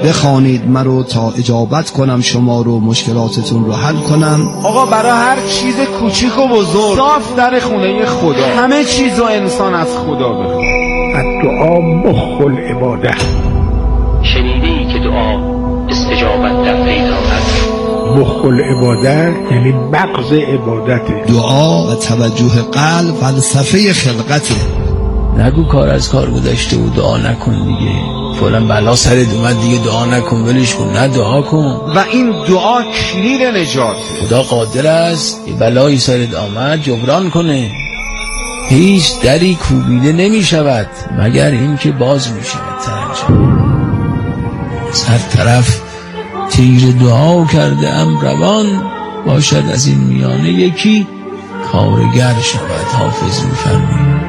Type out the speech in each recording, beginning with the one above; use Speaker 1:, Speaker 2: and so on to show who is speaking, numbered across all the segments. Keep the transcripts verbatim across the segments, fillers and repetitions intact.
Speaker 1: بخوانید مرو تا اجابت کنم شما رو، مشکلاتتون رو حل کنم.
Speaker 2: آقا برای هر چیز کوچیک و بزرگ صاف در خونه خدا، همه چیز و انسان از خدا بخواد.
Speaker 3: الدعا مخ العباده.
Speaker 4: شنیدی که دعا استجابت در پی دارد.
Speaker 3: مخ العباده یعنی مغز عبادته.
Speaker 1: دعا و توجه قلب فلسفه خلقته.
Speaker 5: نگو کار از کار گذشته و دعا نکن دیگه، فعلا بلا سرت اومد دیگه دعا نکن، ولش کن، نه دعا کن.
Speaker 2: و این دعا کلید نجات.
Speaker 5: خدا قادر است یه بلایی سرت آمد جبران کنه. هیچ دری کوبیده نمی شود مگر این که باز می شود ترجمه. از هر طرف تیر دعا کرده ام روان، باشد از این میانه یکی کارگر شود. حافظ می فرمید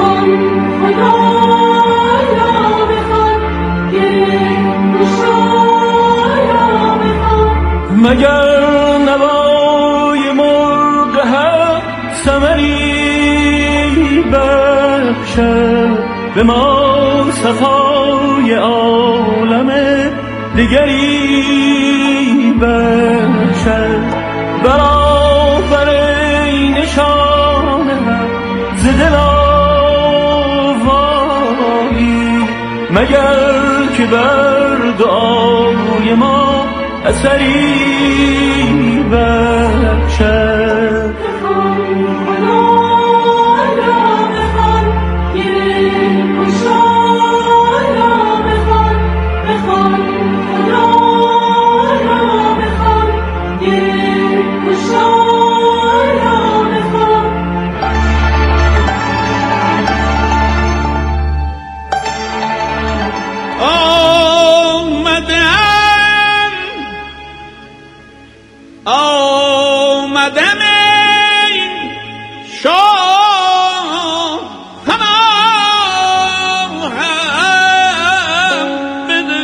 Speaker 6: مگر نوای مرغ حق ثمری بخشد به ما، صفای عالم دیگری بخشد. برآفرین شان حق ز دل آوایی، مگر که بر دعای ما اثری بخشد. آمدم این شاه پناه هم بده،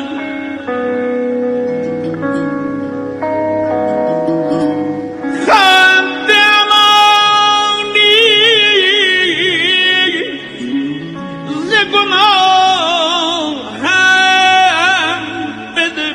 Speaker 6: خند امانی ز گناه هم بده.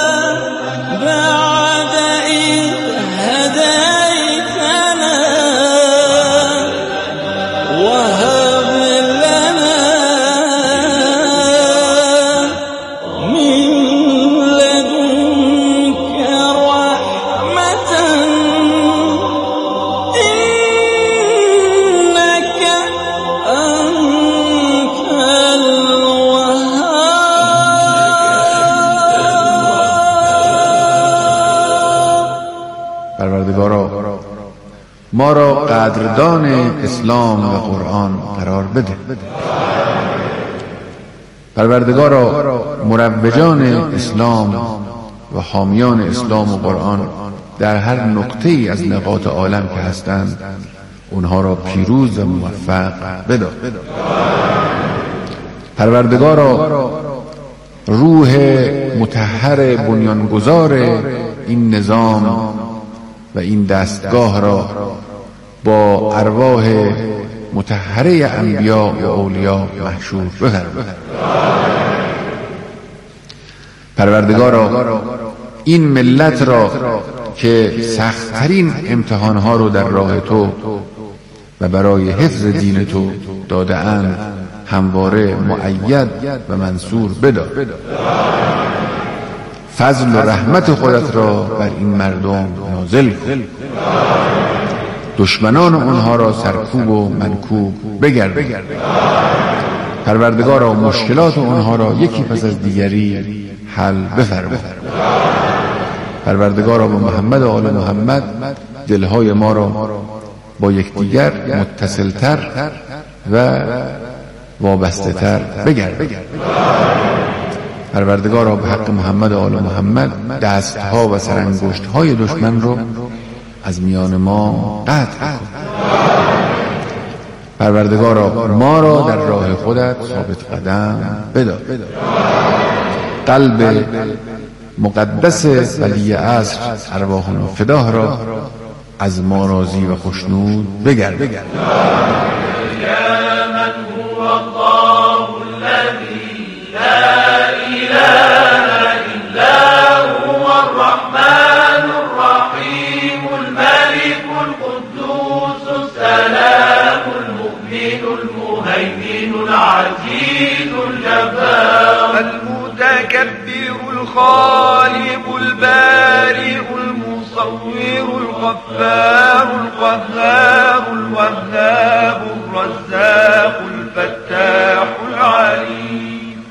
Speaker 6: بعد إذ هديتنا
Speaker 2: ما را قدردان اسلام و قرآن قرار بده. پروردگارا مروجان اسلام و حامیان اسلام و قرآن در هر نقطه ای از نقاط عالم که هستند اونها را پیروز و موفق بدار. پروردگارا روح مطهر بنیانگذار این نظام و این دستگاه را با ارواح مطهره انبیاء و اولیاء محشور بفرما. پروردگارا این ملت را که سخت‌ترین امتحانها رو در راه تو و برای حفظ دین تو داده اند همواره مؤید و منصور بدار. فضل و رحمت خودت را بر این مردم نازل کن. دشمنان آنها را سرکوب و منکوب بگردان. پروردگارا مشکلات آنها را یکی پس از دیگری حل بفرما. پروردگارا با محمد و آل محمد دلهای ما را با یکدیگر متصلتر و وابسته تر بگردان. پروردگارا به حق محمد و آل محمد دستها و سرانگشت‌های دشمن رو از میان ما قطع کن. پروردگارا ما را در راه خودت ثابت قدم بدار. قلب مقدس ولی عصر ارواحنا فداه را از ما راضی و خوشنود بگردان.
Speaker 6: المتكبر الخالق البارئ المصور الغفار القهار الوهاب الرزاق الفتاح العليم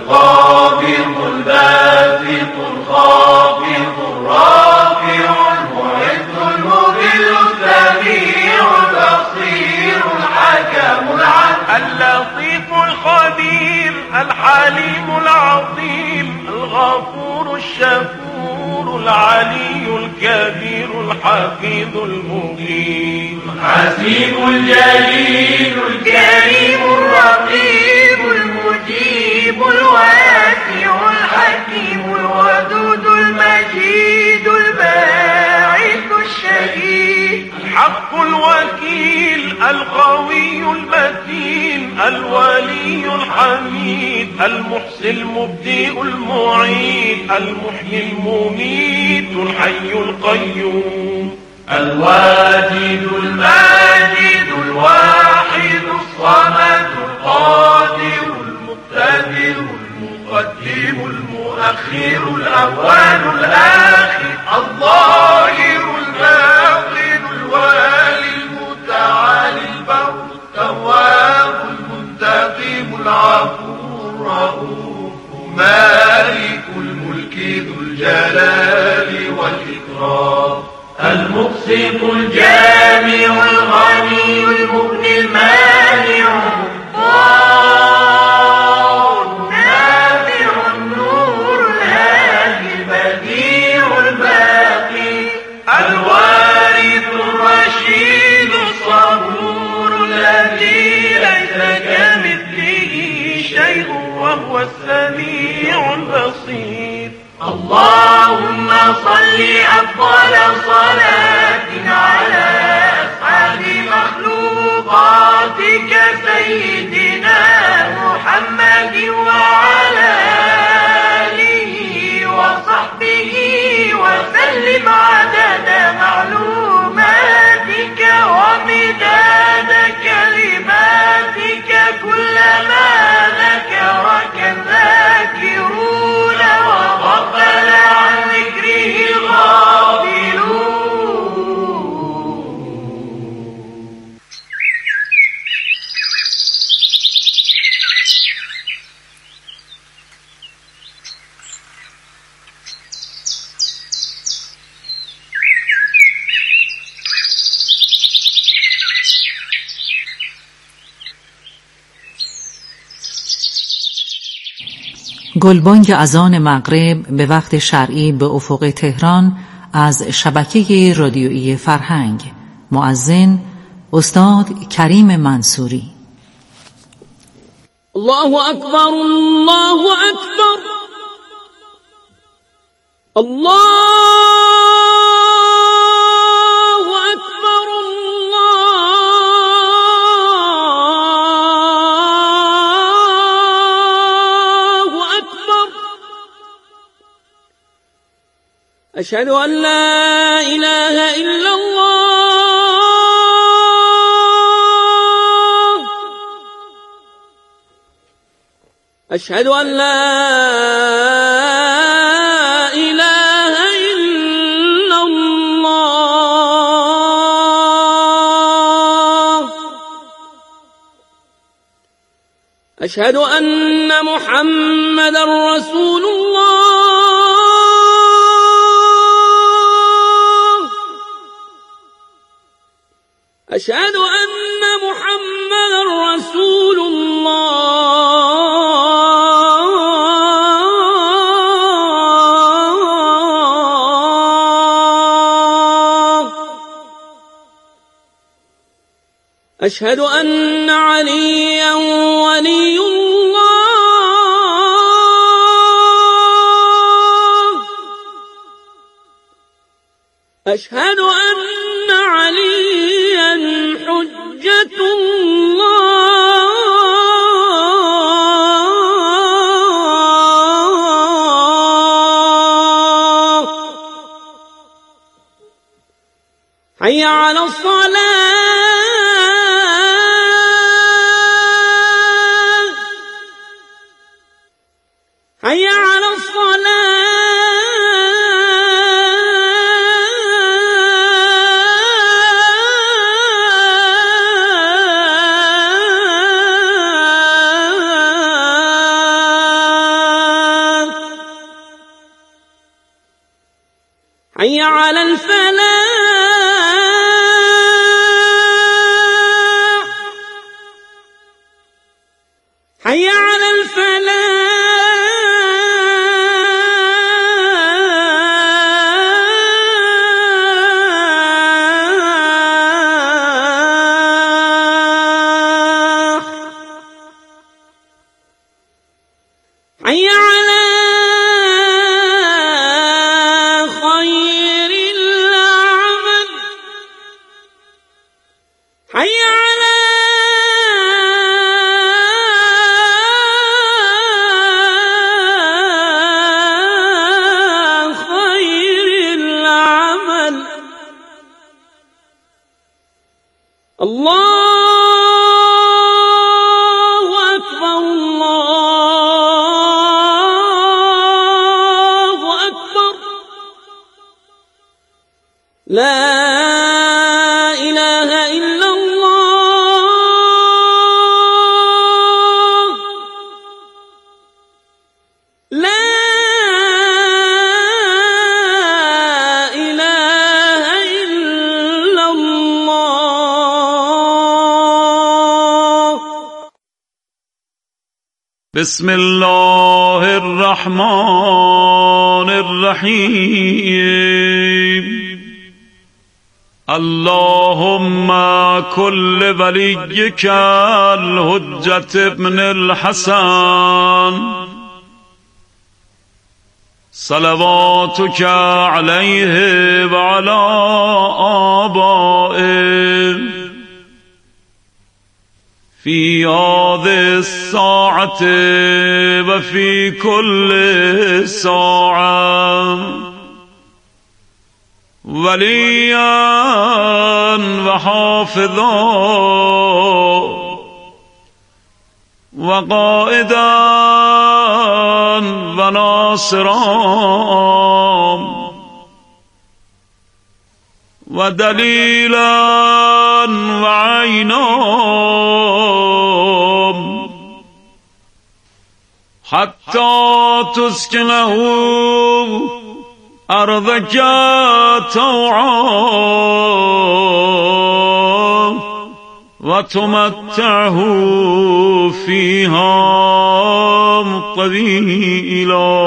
Speaker 6: القابض الباسط الخافض الرافع المعز المذل السميع البصير الحكم العدل اللطيف الخبير الحليم العظيم الغفور الشكور العلي الكبير الحفيظ المقيم حسيب الجليل الكريم الرقيب المجيب الواسع الحكيم الودود المجيد الباعث الشهيد الحق الوكيل القوي المتين الولي الحميد المحصي المبدئ المعيد المحيي المميت الحي القيوم الواجد الماجد الواحد الصمد القادر المقتدر المقدم المؤخر الأول الآخر الظاهر الباطن الوالي المتعالي البر التواب المنتقم العفو الرؤوف مالك الملك ذو الجلال والإكرام المقسط الجامع الغني المغني المانع النافع النور الهادي البديع الباقي الوارث الرشيد الصبور الذي ليس كمثله شيء وهو السميع البصير. اللهم صل أفضل صلاة على أسعد مخلوقاتك سيدنا محمد وعلى آله وصحبه وسلم عدد معلوماتك ومداد كلماتك كلما ذكرك الذاكرون وغفل عن ذكره الغافلون.
Speaker 7: گلبانگ اذان مغرب به وقت شرعی به افق تهران از شبکه رادیویی فرهنگ. مؤذن استاد کریم منصوری.
Speaker 8: الله اکبر، الله اکبر، الله اکبر، الله اکبر. اشهد ان لا اله الا الله، اشهد ان لا اله الا الله، اشهد ان محمدا رسول الله، اشهد ان محمدا رسول الله، اشهد ان عليا ولي الله، اشهد ان عليا حجة الله. حي على الصلاة، حي على الصلاة، حي على الفلاح، حي على الفلاح. حي على خير العمل، حي على خير العمل. الله أكبر، الله أكبر، لا إله إلا الله، لا إله إلا الله.
Speaker 6: بسم الله الرحمن الرحیم. اللهم كل وليك الحجة ابن الحسن صلواتك عليه وعلى آبائه في هذه الساعة وفي كل ساعة وليا وحافظا وقائدا وناصرا ودليلا وعينا حتى تسكنه أرضك طوعا وتمتعه فيها طويلا.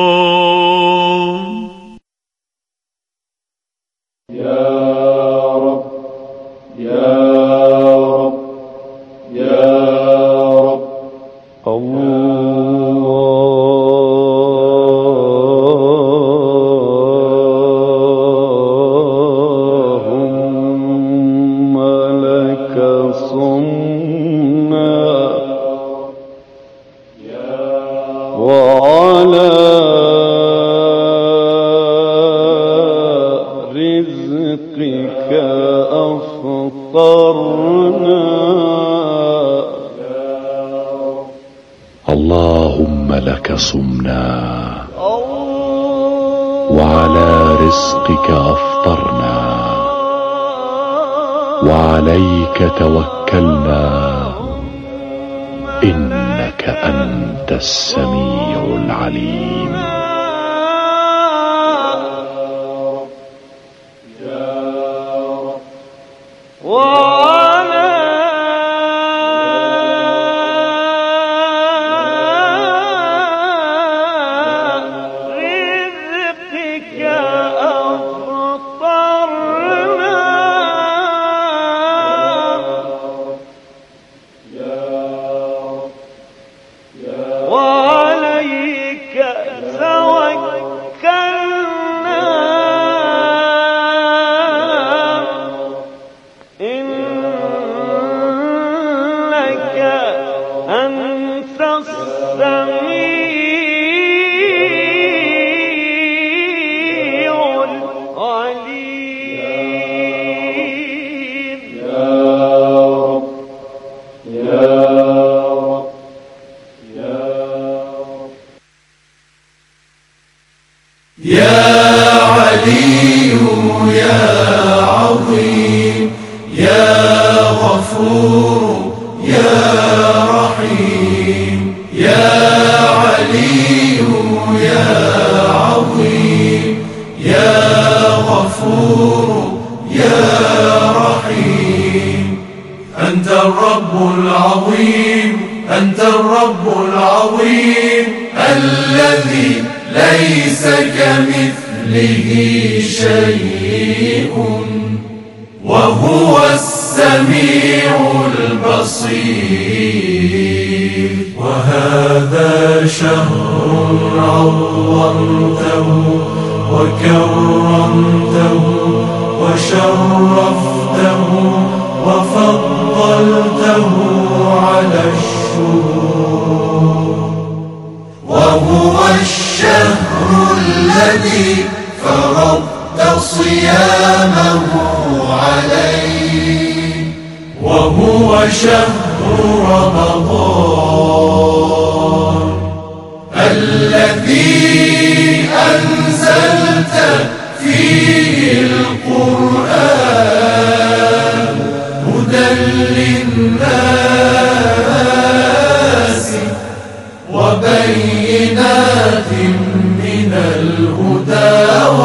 Speaker 9: اللهم لك صمنا وعلى رزقك أفطرنا وعليك توكلنا إنك أنت السميع العليم.
Speaker 10: أنت الرب العظيم، أنت الرب العظيم الذي ليس كمثله شيء وهو السميع البصير. وهذا شهر عظمته وكرمته وشرفته وفضلته على الشهور، وهو الشهر الذي فرضت صيامه عليه، وهو شهر رمضان الذي أنزلت فيه القرآن هدى للناس وبينات من الهدى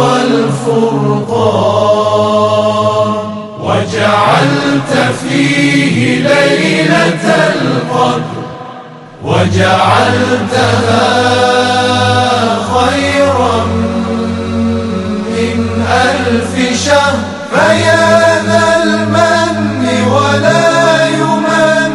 Speaker 10: والفرقان، وجعلت فيه ليلة القدر وجعلتها خيرا من ألف شهر. فيا ذا المن ولا يمن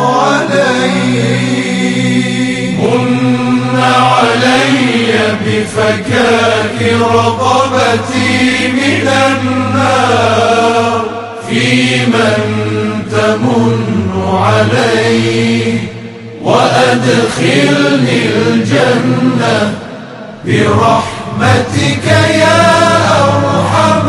Speaker 10: عليه، من علي بفكاك رقبتي من النار، في من تمن عليه وأدخلني الجنة برحمتك يا أرحم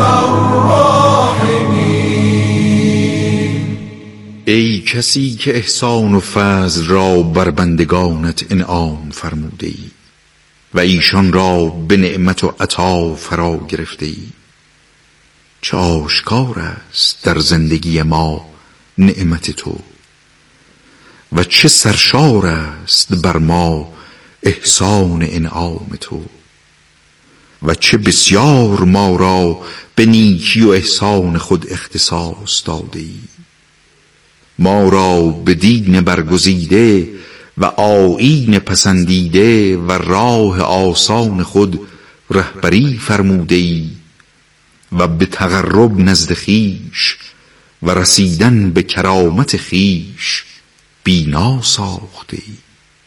Speaker 10: الراحمين.
Speaker 2: ای کسی که احسان و فضل را بر بندگانت انعام فرموده ای و ایشان را به نعمت و عطا فرا گرفته ای، چه آشکار است در زندگی ما نعمت تو و چه سرشار است بر ما احسان انعام تو، و چه بسیار ما را به نیکی و احسان خود اختصاص داده ای ما را به دین برگزیده و آیین پسندیده و راه آسان خود رهبری فرموده ای و به تقرب نزد خویش و رسیدن به کرامت خویش بینا ساخته ای.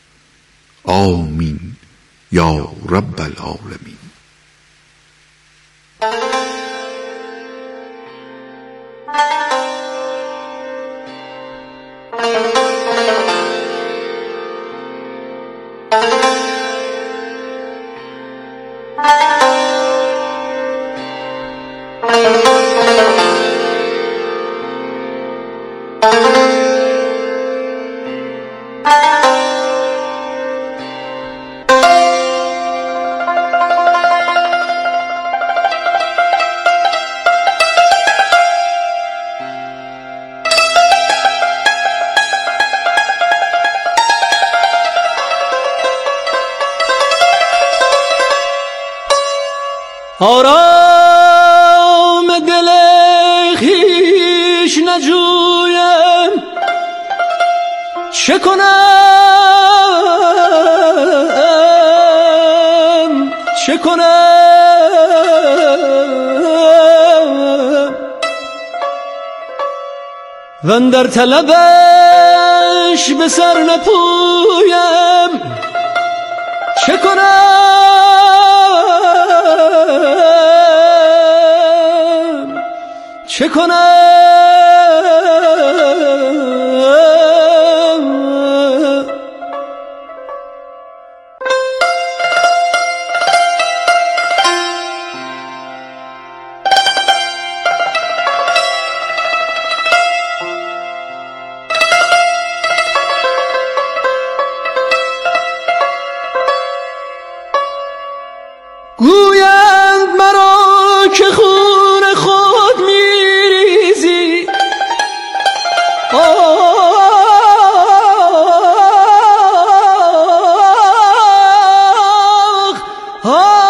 Speaker 2: آمین یا رب العالمین.
Speaker 8: آرام دل خویش نجویم، چه کنم چه کنم وندر طلبش به سر نپویم، چه کنم چه کنم گویند مرا که خون خود میریزی، آه آه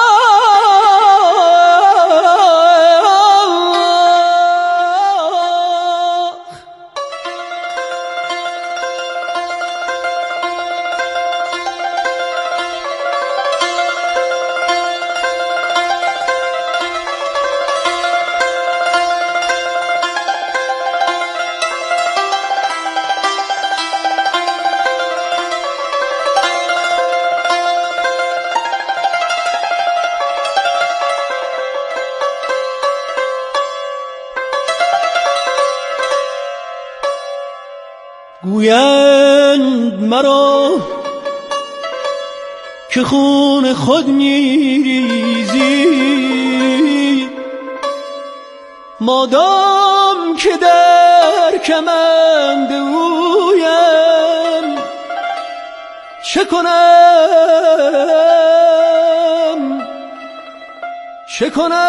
Speaker 8: گویند مرا که خون خود میریزی، مادام که در کمند اویم، چه کنم چه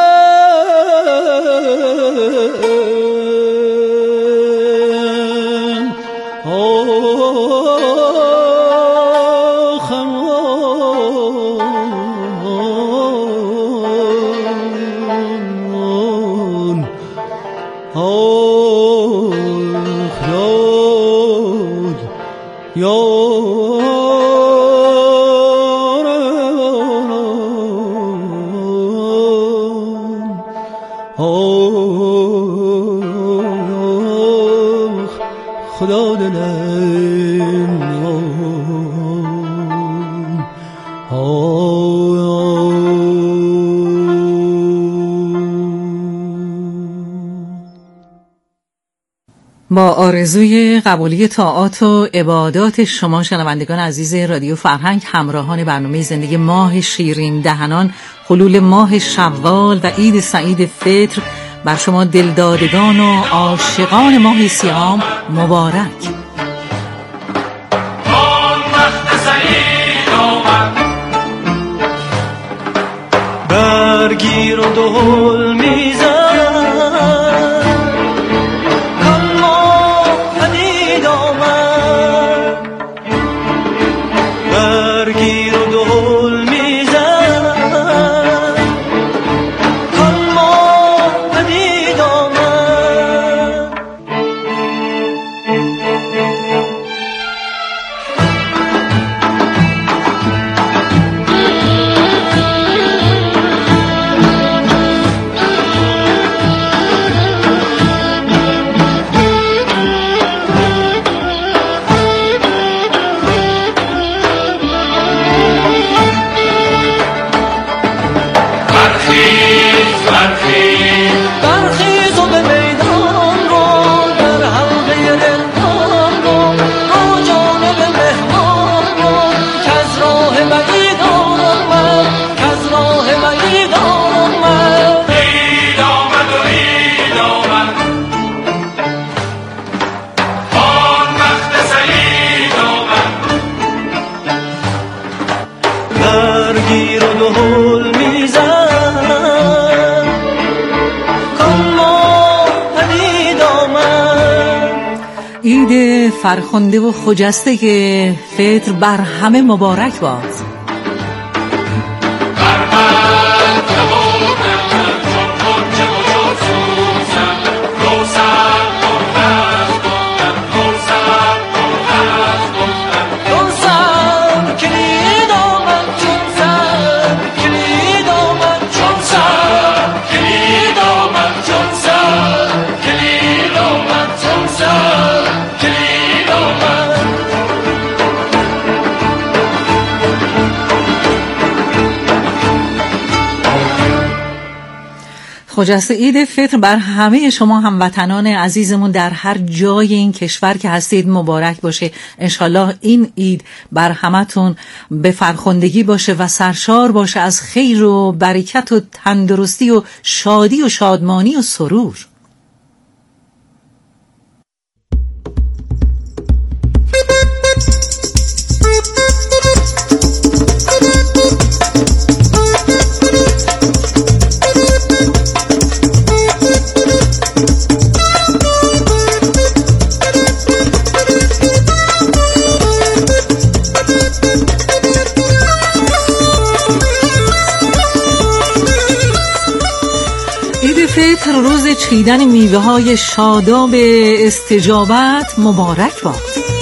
Speaker 8: کنم خدا دلم
Speaker 7: با آرزوی قبولی طاعات و عبادات شما شنوندگان عزیز رادیو فرهنگ، همراهان برنامه زندگی ماه شیرین دهنان، حلول ماه شوال و عید سعید فطر بر شما دلدادگان و عاشقان ماه سیام مبارک.
Speaker 10: آن وقت سعید آمد،
Speaker 8: برگیر و دهل میزن،
Speaker 7: فرخنده و خجسته که فطر بر همه مبارک باد. خجسته عید فطر بر همه شما هموطنان عزیزمون در هر جای این کشور که هستید مبارک باشه. انشالله این عید بر همتون به فرخندگی باشه و سرشار باشه از خیر و برکت و تندرستی و شادی و شادمانی و سرور. فطر روز چیدن میوه های شاداب استجابت مبارک باد.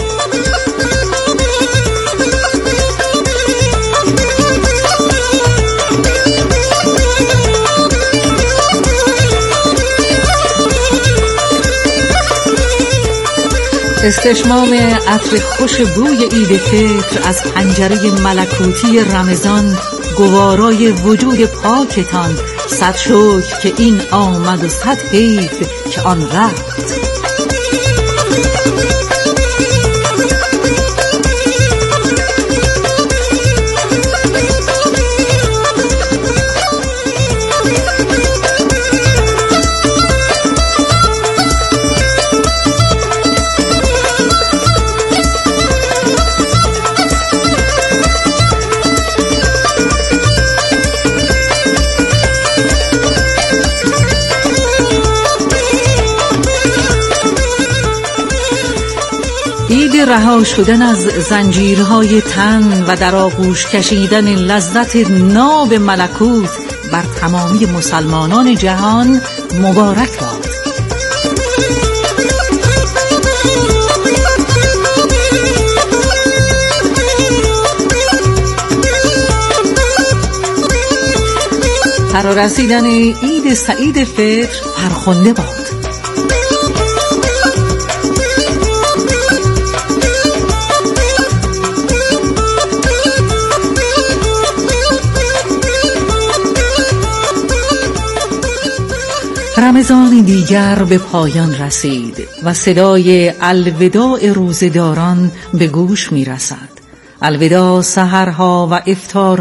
Speaker 7: استشمام عطر خوش بوی عید فطر از پنجره ملکوتی رمضان گوارای وجود پاکتان. صد شکر که این آمد و صد حیف که آن رفت. عید رها شدن از زنجیرهای تن و در آغوش کشیدن لذت ناب ملکوت بر تمامی مسلمانان جهان مبارک باد. فرارسیدن عید سعید فطر فرخنده باد. رمضان دیگر به پایان رسید و صدای الوداع روزه‌داران به گوش می رسد. الوداع سحرها و افطار